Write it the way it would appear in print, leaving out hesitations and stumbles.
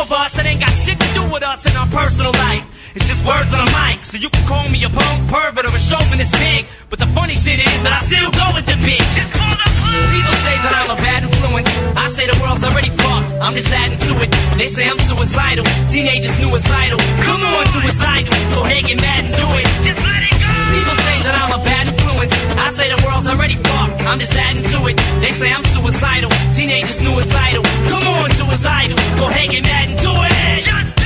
of us, it ain't got shit to do with us in our personal life. It's just words on a mic, so you can call me a punk, pervert, or a chauvinist pig. But the funny shit is that I still go with the bitch. Just call the police. People say that I'm a bad influence. I say the world's already fucked, I'm just adding to it. They say I'm suicidal, teenagers suicidal. Come on, suicidal, go ahead, get mad and do it. Just let it go. People say that I'm a bad influence. I say the world's already fucked, I'm just adding to it. They say I'm suicidal, teenagers suicidal. Come on, suicidal, go ahead, get mad and do it. Just